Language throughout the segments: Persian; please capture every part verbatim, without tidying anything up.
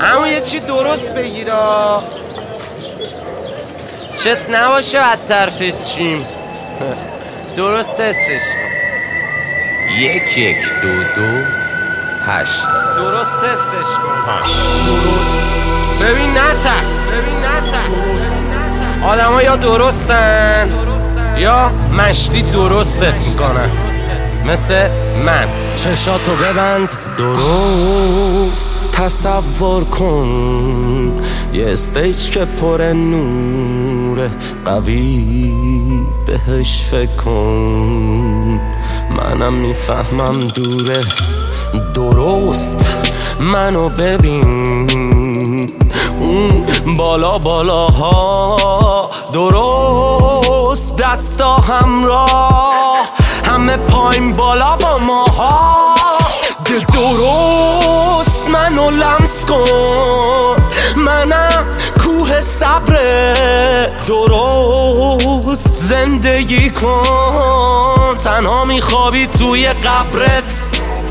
اما یه چی درست بگیرا چت نباشه بدتر فسشیم. درست استش یک یک دو دو هشت. درست استش کن. درست. ببین نترس ببین نترس آدم ها یا درستن یا مشتی درستت میکنن مثل من. چشاتو ببند درست تصور کن یه استیج که پر نور قوی بهش فکر کن. منم میفهمم دوره درست منو ببین اون بالا بالاها درست دستا همراه همه پایین بالا با ماها درست منو لمس کن منم کوه صبر درست زندگی کن تنها میخوابی توی قبرت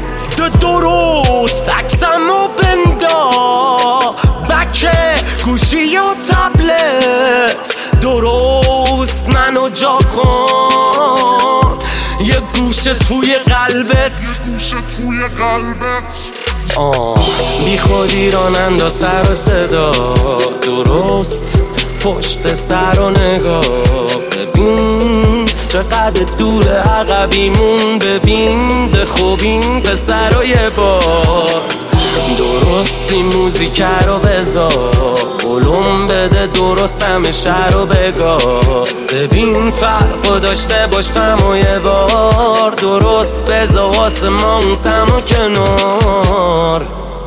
درست عکسمو بندا بکه گوشی و تبلت درست منو جا کن یه گوشه توی قلبت گوشه توی قلبت آه بی خودی راننده سر و صدا درست پشت سر و نگاه ببین چقدر دور عقبیمون ببین به خوبین پسرای بار درست این موزیک رو بذار قلوم بده درست همه شهر رو بگاه ببین فرقو داشته باش فهم یه بار درست بذار واسه ما اون سم و کنار.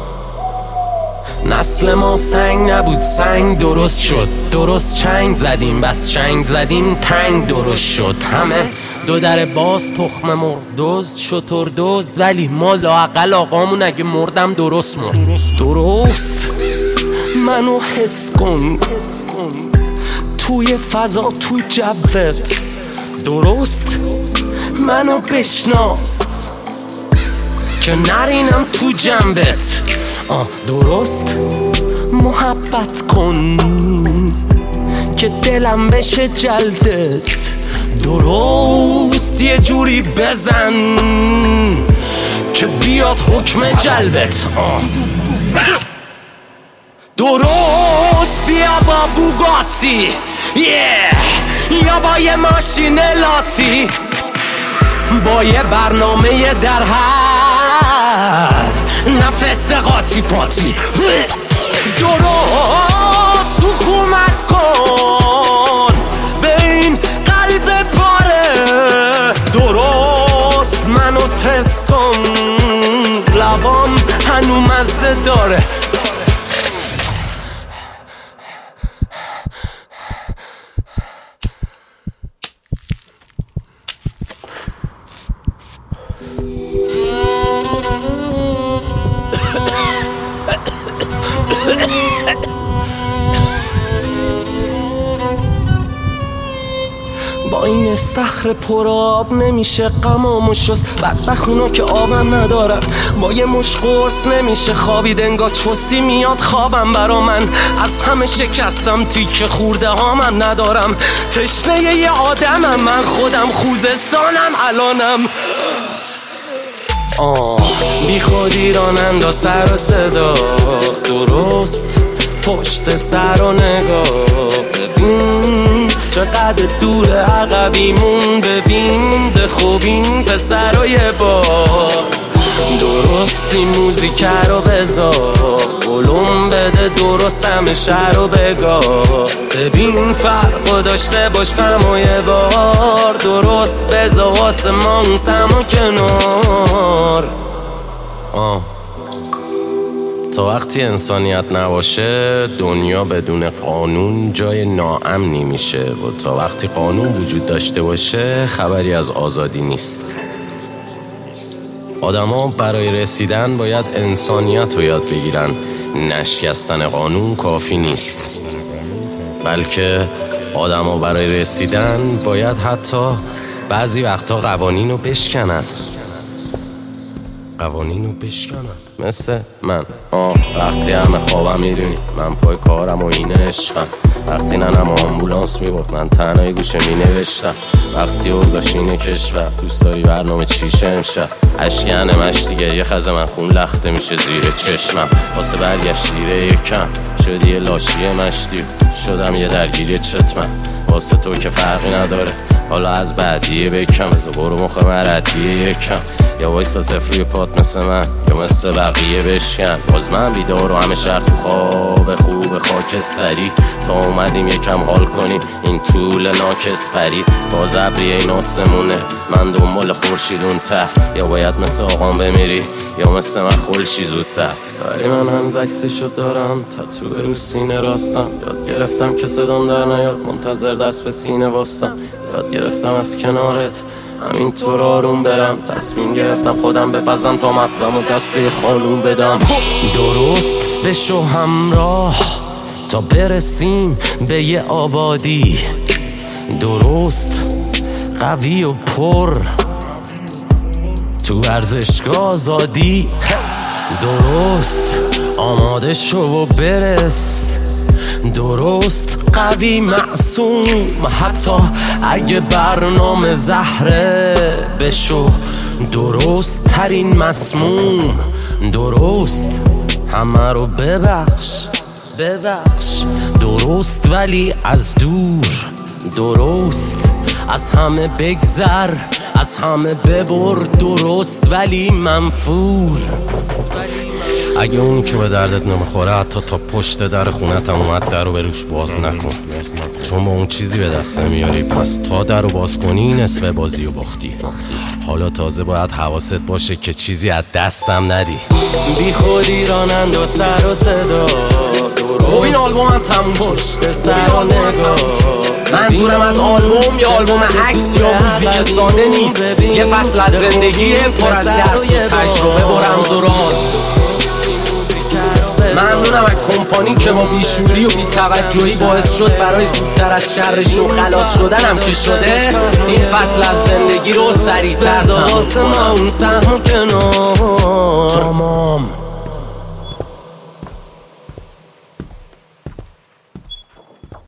نسل ما سنگ نبود سنگ درست شد درست چنگ زدیم بس چنگ زدیم تنگ درست شد همه دو در باز تخم مرغ دزد شتر دزد ولی ما لااقل آقامون اگه مردم درست مرد درست, درست. منو حس کن توی فضا توی جوت درست منو بشناس که نرینم تو جنبت آه درست محبت کن که دلم بشه جلدت درست یه جوری بزن که بیاد حکم جلبت آه درست بیا با بوگاتی yeah. یا با یه ماشین لاتی با یه برنامه در حد نفس قاطی پاتی درست حکومت کن به این قلب پاره درست منو تست کن لبام هنو مزه داره با این استخر پر آب نمیشه غمامو شست بدبخت اونا که آبم ندارن با یه مش قرص نمیشه خوابید انگار چوسی میاد خوابم برا من از همه شکستم تیکه خورده هامم ندارم تشنه یه آدمم من خودم خوزستانم الانم آه بی خودی راننده سر و صدا درست پشت سر و نگاه ببین چقدر دور عقبیمون ببین به خوبین پسرای بار درست این موزیک رو بذار قلوم بده درست همه شهر رو بگاه ببین فرقو داشته باش فهم یه بار درست بذار واسه ما اون سم و کنار آه تا وقتی انسانیت نباشه دنیا بدون قانون جای ناامنی میشه و تا وقتی قانون وجود داشته باشه خبری از آزادی نیست. آدما برای رسیدن باید انسانیت رو یاد بگیرن. نشکستن قانون کافی نیست، بلکه آدما برای رسیدن باید حتی بعضی وقتا قوانین رو بشکنن قوانین رو بشکنن مثل من. آه وقتی همه خوابم میدونی من پای کارم و این عشقم. وقتی ننم آمبولانس میبرد من تنهای گوشه مینوشتم. وقتی اوضاش اینه کشور دوست داری برنامه چیشه امشب. اشکنه مش دیگه یه خزه من خون لخته میشه زیر چشمم. واسه برگشت دیره یکم شدی یه لاشی مشتی. شدم یه درگیری چتمم واسه تو که فرقی نداره. حالا از بعدیه بکم بزا برو مخ مردیه یکم. یا وایسا صفری پات مثل من یا مثل بقیه بشکن. باز من بیدار و همه شهر تو خواب خوب خاکستری. تا اومدیم یکم حال کنیم این طول ناکس پرید. باز ابریه این آسمونه من دنبال خورشید اون ته. یا باید مثل آقام بمیری یا مثل من خلشی زودتر. ولی من هنوز عکسشو دارم تتو رو سینه راستم. یاد گرفتم که صدام در نیاد منتظر دست به سینه واستم. یاد گرفتم از کنارت همینطور آروم برم. تصمیم گرفتم خودم بپزم تا مغزم و دسته خالون بدم. درست بشو همراه تا برسیم به یه آبادی. درست قوی و پر تو ورزشگاه آزادی. درست آماده شو و برس. درست قوی معصوم حتی اگه برنامه زهره. بشو درست ترین مسموم. درست همه رو ببخش ببخش. درست ولی از دور. درست از همه بگذر از همه ببر. درست ولی منفور. اگه اون که به دردت نمیخوره حتی تا پشت در خونتم اومد در رو به روش باز نکن. چون با اون چیزی به دست نمیاری پس تا در رو باز کنی نصف بازی رو باختی. حالا تازه باید حواست باشه که چیزی از دستم ندی. بی خودی رانند و سر و صدا. خب این آلبوم هم تموم پشت سر و نگاه. منظورم از آلبوم یا آلبوم عکس یا موزیک ساده نیست. یه فصل از زندگی پر از درس و تجربه و رمز و راز. ممنونم از کمپانی که با بیشوری و بی‌توجهی باعث شد برای زودتر از شرشون خلاص شدنم که شده این فصل از زندگی رو سریع‌تر تموم کنم. واسه ما اون سهم و کنار تمام.